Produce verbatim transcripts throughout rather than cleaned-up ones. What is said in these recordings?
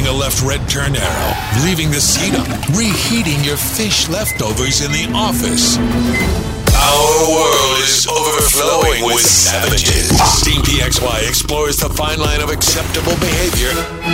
Turning a left red turn arrow, leaving the seat up, reheating your fish leftovers in the office. Our world is overflowing with savages. Team P X Y explores the fine line of acceptable behavior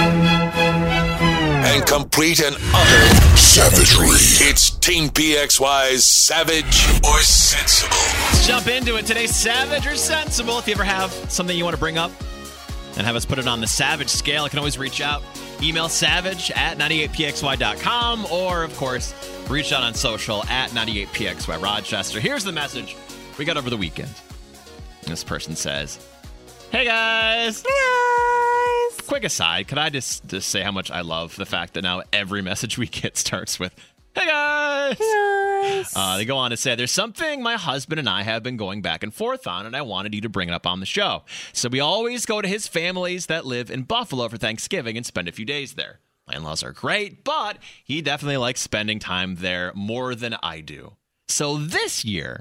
and complete and utter savagery. It's Team P X Y's Savage or Sensible. Let's jump into it. Today's Savage or Sensible. If you ever have something you want to bring up and have us put it on the Savage scale, you can always reach out. Email savage at ninety-eight p x y dot com or, of course, reach out on social at ninety-eight p x y Rochester. Here's the message we got over the weekend. This person says, Hey guys. Hey guys. Quick aside, could I just, just say how much I love the fact that now every message we get starts with, Hey guys. Hey guys. Uh, they go on to say, there's something my husband and I have been going back and forth on, and I wanted you to bring it up on the show. So we always go to his families that live in Buffalo for Thanksgiving and spend a few days there. My in-laws are great, but he definitely likes spending time there more than I do. So this year,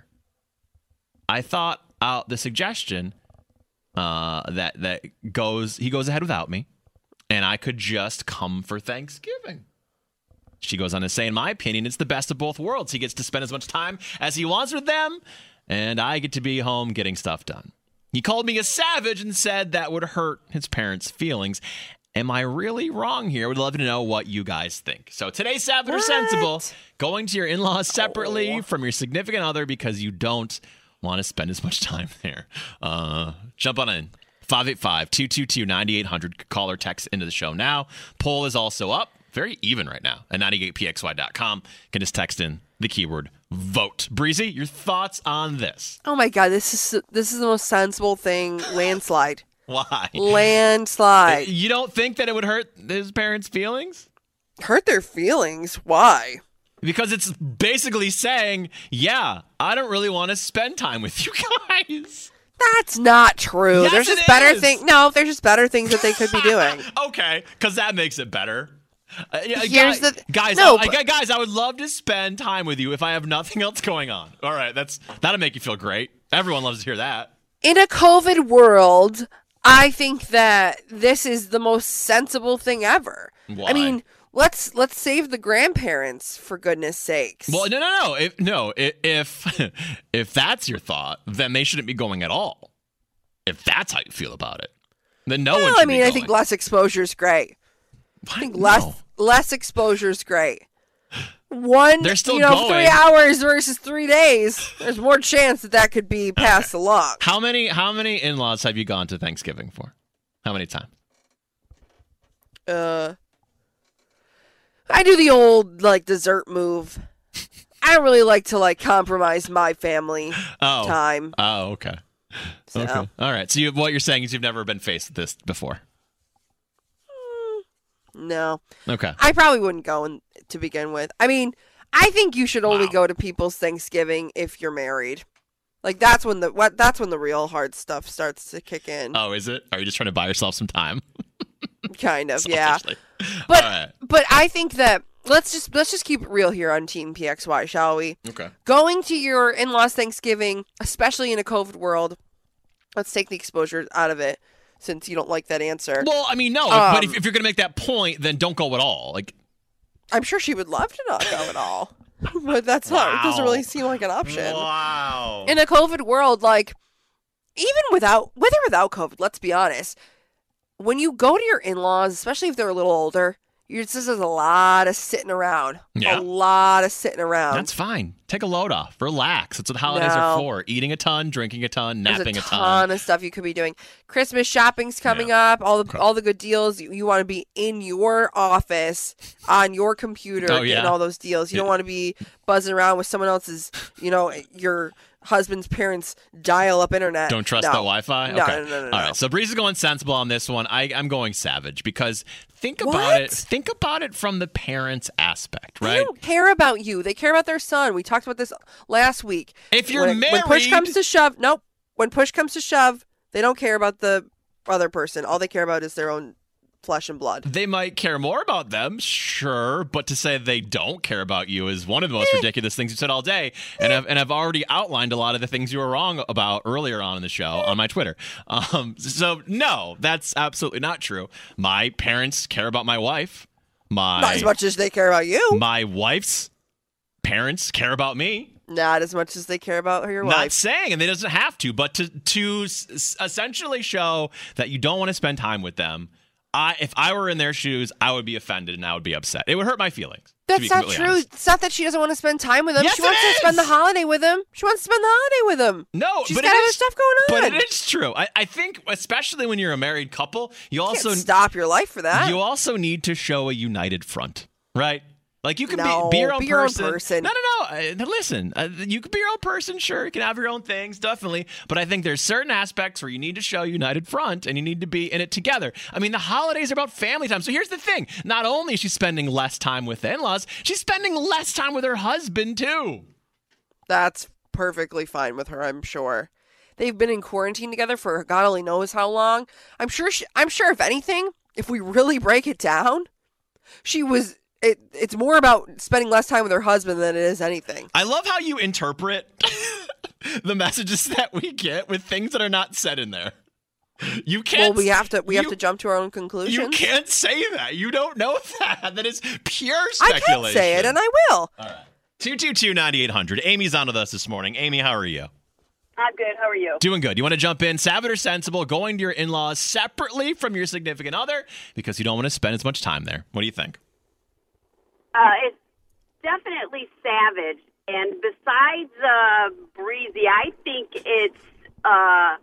I thought out the suggestion uh, that that goes he goes ahead without me, and I could just come for Thanksgiving. She goes on to say, in my opinion, it's the best of both worlds. He gets to spend as much time as he wants with them, and I get to be home getting stuff done. He called me a savage and said that would hurt his parents' feelings. Am I really wrong here? I would love to know what you guys think. So today's Savage or Sensible, going to your in-laws separately oh. from your significant other because you don't want to spend as much time there. Uh, jump on in. five eight five, two two two, nine eight zero zero. Call or text into the show now. Poll is also up. Very even right now at ninety-eight p x y dot com. You can just text in the keyword vote. Breezy, your thoughts on this? Oh my God, this is this is the most sensible thing. Landslide. Why? Landslide. You don't think that it would hurt his parents' feelings? Hurt their feelings? Why? Because it's basically saying, yeah, I don't really want to spend time with you guys. That's not true. Yes, there's just it better is. things. No, there's just better things that they could be doing. Okay, because that makes it better. Uh, Here's guys, the guys, no, I, but, guys, I would love to spend time with you if I have nothing else going on. All right, that's that'll make you feel great. Everyone loves to hear that. In a COVID world, I think that this is the most sensible thing ever. Why? I mean, let's let's save the grandparents for goodness sakes. Well, no, no, no. If, no, if if that's your thought, then they shouldn't be going at all. If that's how you feel about it, then no well, one should I mean, be I going. think less exposure is great. What? I think less No. less exposure is great. One, They're still you know, going. three hours versus three days. There's more chance that that could be passed Okay. along. How many how many in-laws have you gone to Thanksgiving for? How many times? Uh, I do the old like dessert move. I don't really like to like compromise my family Oh. time. Oh, okay. So. Okay. All right. So you, what you're saying is you've never been faced with this before. No, Okay. I probably wouldn't go in, to begin with. I mean, I think you should only Wow. go to people's Thanksgiving if you're married. Like that's when the what that's when the real hard stuff starts to kick in. Oh, is it? Are you just trying to buy yourself some time? Kind of, yeah. Selfishly. But All right. but I think that let's just let's just keep it real here on Team P X Y, shall we? Okay. Going to your in-laws Thanksgiving, especially in a COVID world, let's take the exposure out of it since you don't like that answer. Well, I mean, no. Um, but if, if you're going to make that point, then don't go at all. Like, I'm sure she would love to not go at all. But that's not it doesn't Wow. really seem like an option. wow. In a COVID world, like even without with or without COVID, let's be honest. When you go to your in-laws, especially if they're a little older, you're just there's a lot of sitting around. Yeah. A lot of sitting around. That's fine. Take a load off. Relax. That's what holidays No. are for. Eating a ton, drinking a ton, There's napping a a ton, ton. of stuff you could be doing. Christmas shopping's coming up. All the Okay. all the good deals. You, you want to be in your office on your computer Oh, getting yeah. all those deals. You don't want to be buzzing around with someone else's, you know, your husband's parents' dial-up internet. Don't trust no. the Wi-Fi? No, Okay. no, no, no, All no. right. So Breeze is going sensible on this one. I, I'm going savage because think about What? it. Think about it from the parents' aspect, They right? don't care about you. They care about their son. We talked about this last week. If you're when, married, when push comes to shove, nope. When push comes to shove, they don't care about the other person. All they care about is their own flesh and blood. They might care more about them, sure, but to say they don't care about you is one of the most ridiculous things you said all day. And I've, and I've already outlined a lot of the things you were wrong about earlier on in the show on my Twitter. Um, so, no, that's absolutely not true. My parents care about my wife. My, Not as much as they care about you. My wife's parents care about me. Not as much as they care about your Not wife. saying, and they doesn't have to, but to to s- essentially show that you don't want to spend time with them. I, if I were in their shoes, I would be offended and I would be upset. It would hurt my feelings. That's not true. Honest. It's not that she doesn't want to spend time with him. Yes, she wants it to spend is! the holiday with him. She wants to spend the holiday with him. No, She's but got it other is, stuff going on. But it is true. I, I think, especially when you're a married couple, you You also can't stop your life for that. you also need to show a united front, right? Like you can No, be, be your own be your own person. person. No, no, no. Uh, now listen, uh, you can be your own person. Sure, you can have your own things, definitely. But I think there's certain aspects where you need to show united front, and you need to be in it together. I mean, the holidays are about family time. So here's the thing: not only is she spending less time with the in-laws, she's spending less time with her husband too. That's perfectly fine with her, I'm sure. They've been in quarantine together for God only knows how long. I'm sure. She, I'm sure. If anything, if we really break it down, she was. It, it's more about spending less time with her husband than it is anything. I love how you interpret the messages that we get with things that are not said in there. You can't. Well, we have to. We you, have to jump to our own conclusions. You can't say that. You don't know that. That is pure speculation. I can say it, and I will. All right. two two two, nine eight hundred. Amy's on with us this morning. Amy, how are you? I'm good. How are you? Doing good. You want to jump in? Savage or sensible? Going to your in-laws separately from your significant other because you don't want to spend as much time there. What do you think? Uh, it's definitely savage. And besides uh, Breezy, I think it's uh,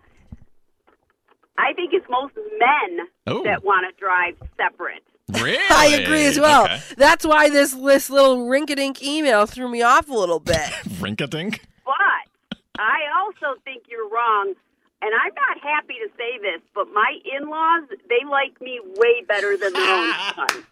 I think it's most men Ooh. that want to drive separate. Really? I agree as well. Okay. That's why this this little rink-a-dink email threw me off a little bit. Rink-a-dink? But I also think you're wrong. And I'm not happy to say this, but my in-laws, they like me way better than their own son.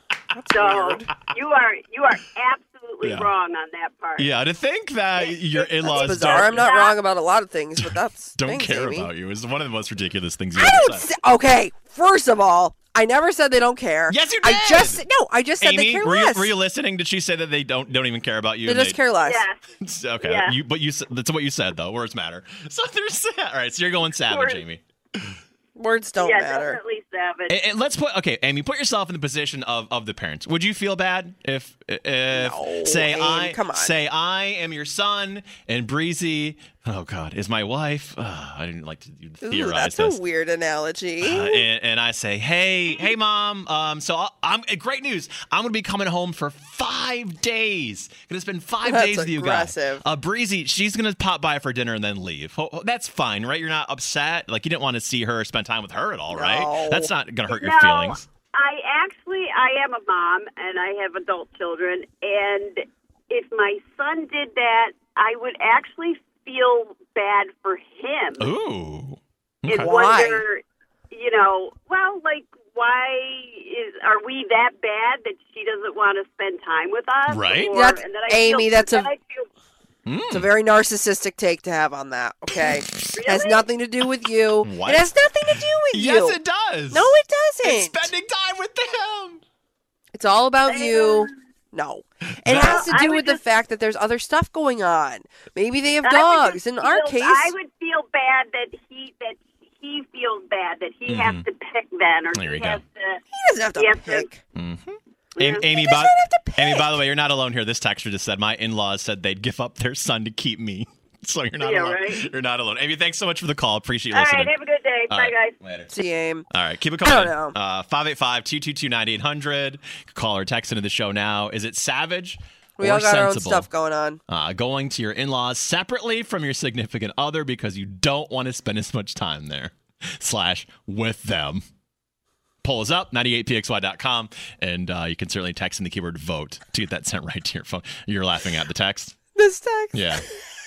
So you are you are absolutely Yeah. wrong on that part. Yeah, to think that your in-laws That's bizarre. don't, I'm not wrong about a lot of things, but that's don't thanks, care Amy. about you is one of the most ridiculous things you I ever don't. said. Say, okay, first of all, I never said they don't care. Yes, you I did. just no. I just said Amy, they care were you, less. were you listening? Did she say that they don't don't even care about you? they and just care less. Yes. Okay, Yeah. you, but you s- that's what you said though. Words matter. So there's that. All right, so you're going savage, Words. Amy. Words don't yeah, matter. definitely savage. And, and let's put okay, Amy. Put yourself in the position of, of the parents. Would you feel bad if if No, say Amy, I come on. say I am your son and Breezy? Oh God, is my wife? Ugh, I didn't like to Ooh, theorize that's this. a weird analogy. Uh, and, and I say, hey, hey, mom. Um, so I'll, I'm uh, great news. I'm gonna be coming home for five days. Gonna spend five That's days with you guys. aggressive. Uh, Breezy, she's gonna pop by for dinner and then leave. Ho- ho- That's fine, right? You're not upset. Like you didn't want to see her, spend time with her at all, right? No. That's not gonna hurt your No, feelings. I actually, I am a mom, and I have adult children, and if my son did that, I would actually feel bad for him. Ooh. And Okay. Why? wonder, you know, well, like, why is are we that bad that she doesn't want to spend time with us? Right. Or, That's- and then I Amy, feel, that's a- then I feel, It's a very narcissistic take to have on that. Okay, it has Really? nothing to do with you. What? It has nothing to do with you. Yes, it does. No, it doesn't. It's spending time with them. It's all about you. No. It No. has to I do would with the just- fact that there's other stuff going on. Maybe they have I would dogs. just In our feel- case, I would feel bad that he that he feels bad that he has to pick then, or There he we go. has to. he doesn't have to he has to- pick. Amy, Amy, He by, doesn't have to pick. Amy, by the way, you're not alone here. This texter just said my in-laws said they'd give up their son to keep me. So you're not Yeah, alone. right. You're not alone. Amy, thanks so much for the call. Appreciate you All listening. right, have a good day. All Bye, right, guys. Later. See, Aim. All right, keep it I coming. don't know. Uh, five eight five, two two two, nine eight hundred. Call or text into the show now. Is it savage We or all got our own sensible? stuff going on. Uh, going to your in-laws separately from your significant other because you don't want to spend as much time there slash with them. Poll is up, ninety-eight p x y dot com, and uh, you can certainly text in the keyword vote to get that sent right to your phone. You're laughing at the text? This text. Yeah.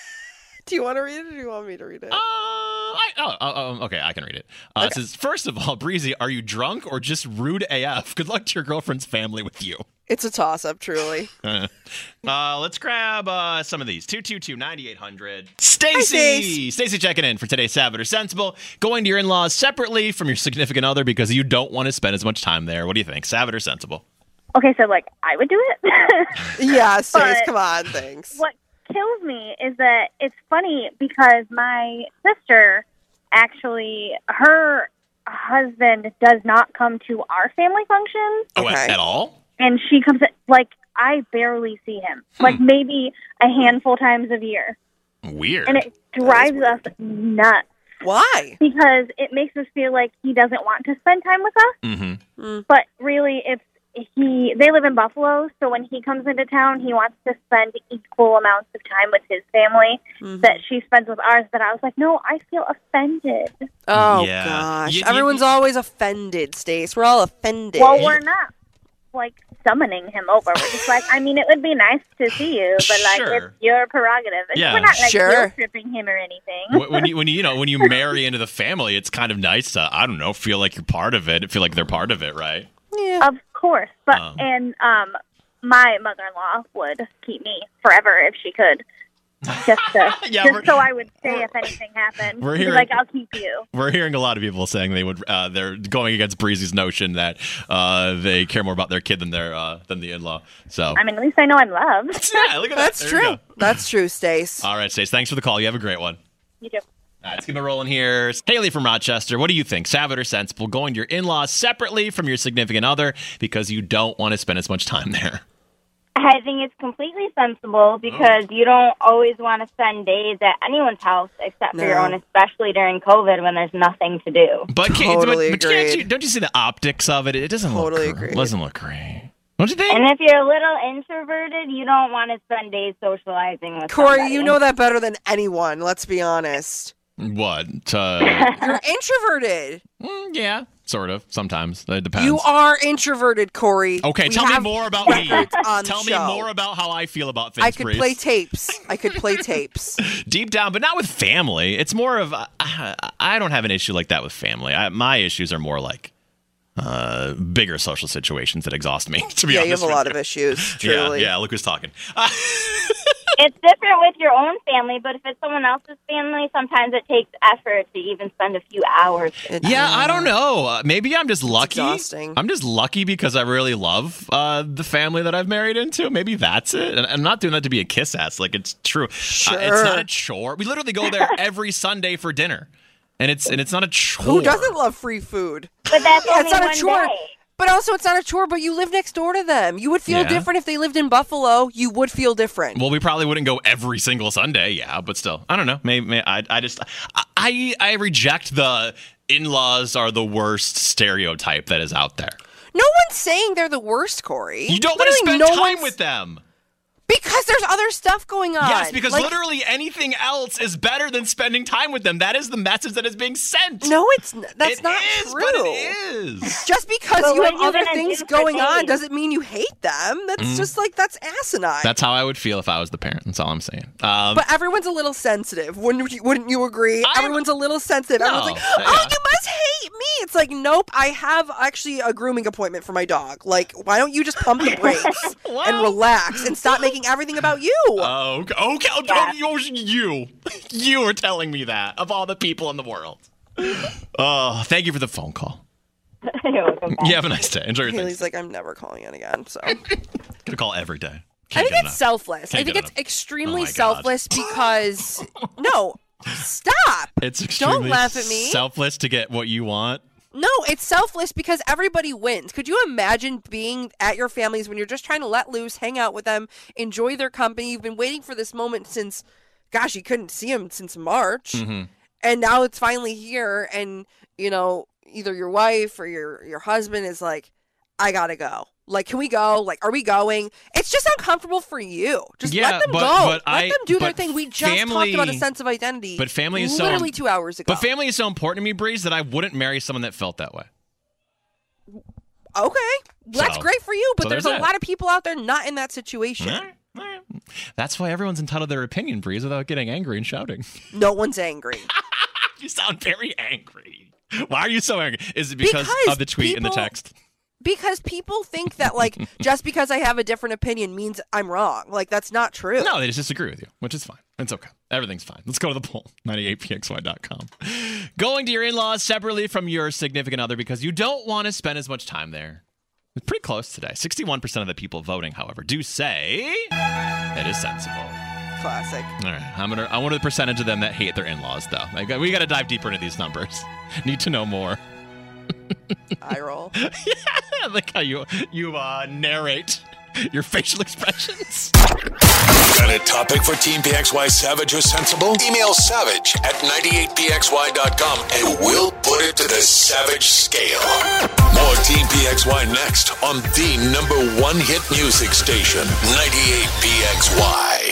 Do you want to read it or do you want me to read it? Uh, I, oh, oh, oh, okay, I can read it. Uh, It says, first of all, Breezy, are you drunk or just rude A F? Good luck to your girlfriend's family with you. It's a toss-up, truly. uh, let's grab uh, some of these. two two two, nine eight hundred. Stace. Stacy! Stacy checking in for today's Savage or Sensible. Going to your in-laws separately from your significant other because you don't want to spend as much time there. What do you think? Savage or Sensible? Okay, so, like, I would do it. Yeah, Stace, But come on, thanks. What kills me is that it's funny because my sister actually, her husband does not come to our family functions. Oh, at, Okay. at all? And she comes, like, I barely see him. Like, maybe a handful times a year. Weird. And it drives us nuts Why? because it makes us feel like he doesn't want to spend time with us. Mm-hmm. But really, if he, they live in Buffalo, so when he comes into town, he wants to spend equal amounts of time with his family Mhm. that she spends with ours. But I was like, no, I feel offended. Oh, Yeah. gosh. You- you- Everyone's always offended, Stace. We're all offended. Well, we're not, like, summoning him over. We're just like, I mean, it would be nice to see you, but, like, Sure. it's your prerogative. It's, Yeah. we're not, like, Sure. guilt tripping him or anything. Wh- when you when you you know when you marry into the family, it's kind of nice to I don't know feel like you're part of it, feel like they're part of it, right? Yeah. Of course. But, Um. and um, my mother-in-law would keep me forever if she could. Just, to, Yeah, we're- just so I would stay if anything happened. We're She'd be hearing- like, I'll keep you. We're hearing a lot of people saying they would uh, they're going against Breezy's notion that uh, they care more about their kid than their uh, than the in-law. So I mean, at least I know I'm loved. yeah, look at That's that. There you true. go. That's true, Stace. All right, Stace. Thanks for the call. You have a great one. You do. All right, let's keep it rolling here. Haley from Rochester, what do you think? Savage or sensible? Going to your in-laws separately from your significant other because you don't want to spend as much time there. I think it's completely sensible because you don't always want to spend days at anyone's house except for your No. own, especially during COVID when there's nothing to do. But, can't, Totally but, but can't agreed. you, don't you see the optics of it? It doesn't Totally look gr- agreed. doesn't look great. Don't you think? And if you're a little introverted, you don't want to spend days socializing with Corey, somebody. you know that better than anyone, let's be honest. What? Uh, You're introverted. mm, yeah, sort of. Sometimes. It depends. You are introverted, Corey. Okay, We tell me have more about me. records on the Tell me show. more about how I feel about things, I could Breeze. play tapes. I could play tapes. Deep down, but not with family. It's more of uh, I don't have an issue like that with family. I, my issues are more like uh, bigger social situations that exhaust me. To be Yeah, honest, you have a with lot of issues, truly. Yeah, yeah. Look who's talking. Uh, It's different with your own family, but if it's someone else's family, sometimes it takes effort to even spend a few hours. It- yeah, I don't know. Uh, maybe I'm just lucky. exhausting. I'm just lucky because I really love uh, the family that I've married into. Maybe that's it. And I'm not doing that to be a kiss ass. Like it's true. Uh, it's not a chore. We literally go there every Sunday for dinner, and it's and it's not a chore. Who doesn't love free food? But that's Yeah, only it's not one a chore. day. But also, it's not a chore, but you live next door to them. You would feel Yeah. different if they lived in Buffalo. You would feel different. Well, we probably wouldn't go every single Sunday, yeah, but still, I don't know. Maybe, maybe I, I just, I, I reject the in-laws are the worst stereotype that is out there. No one's saying they're the worst, Corey. You don't want to Literally spend no time one's- with them. Because there's other stuff going on. Yes, because Like, literally anything else is better than spending time with them. That is the message that is being sent. No, it's n- that's It not is, true. but it is. Just because But you what have are you other gonna things do for going on days? doesn't mean you hate them. That's Mm-hmm. just like that's asinine. That's how I would feel if I was the parent. That's all I'm saying. Um, but everyone's a little sensitive. Wouldn't you, wouldn't you agree? I'm- Everyone's a little sensitive. Everyone's No, like, "Oh, yeah. you must hate me." It's like, "Nope, I have actually a grooming appointment for my dog. Like, why don't you just pump the brakes and Well- relax and stop making everything about you?" Oh, okay. okay. Oh, Yeah. you, you, you are telling me that of all the people in the world. Oh, thank you for the phone call. You're welcome back. You have a nice day. Enjoy your day. Haley's like, "I'm never calling in again." So I Gonna call every day. think Can't it's get enough. selfless. I Can't think get it's enough. extremely Oh my God. selfless because no, stop. It's extremely laugh at me. selfless to get what you want. No, it's selfless because everybody wins. Could you imagine being at your families when you're just trying to let loose, hang out with them, enjoy their company? You've been waiting for this moment since, gosh, you couldn't see them since March. Mm-hmm. And now it's finally here. And, you know, either your wife or your, your husband is like, I got to go. Like, can we go? Like, are we going? It's just uncomfortable for you. Just Yeah, let them but- go. but let I- them do their but thing. We just family- talked about a sense of identity. but family is so- literally two hours ago. But family is so important to me, Breeze, that I wouldn't marry someone that felt that way. Okay, that's So- great for you, but so there's, there's a that. lot of people out there not in that situation. All right, all right. That's why everyone's entitled to their opinion, Breeze, without getting angry and shouting. No one's angry. You sound very angry. Why are you so angry? Is it because, Because of the tweet and the people- text? Because people think that, like, just because I have a different opinion means I'm wrong. Like, that's not true. No, they just disagree with you, which is fine. It's okay. Everything's fine. Let's go to the poll, ninety-eight p x y dot com. Going to your in-laws separately from your significant other because you don't want to spend as much time there. It's pretty close today. sixty-one percent of the people voting, however, do say it is sensible. Classic. All right. I'm gonna, I want the percentage of them that hate their in-laws, though. Like, we got to dive deeper into these numbers. Need to know more. Eye roll. Yeah, I like how you you uh, narrate your facial expressions. Got a topic for Team P X Y Savage or Sensible? Email savage at ninety-eight p x y dot com and we'll put it to the Savage scale. More Team P X Y next on the number one hit music station, ninety-eight P X Y.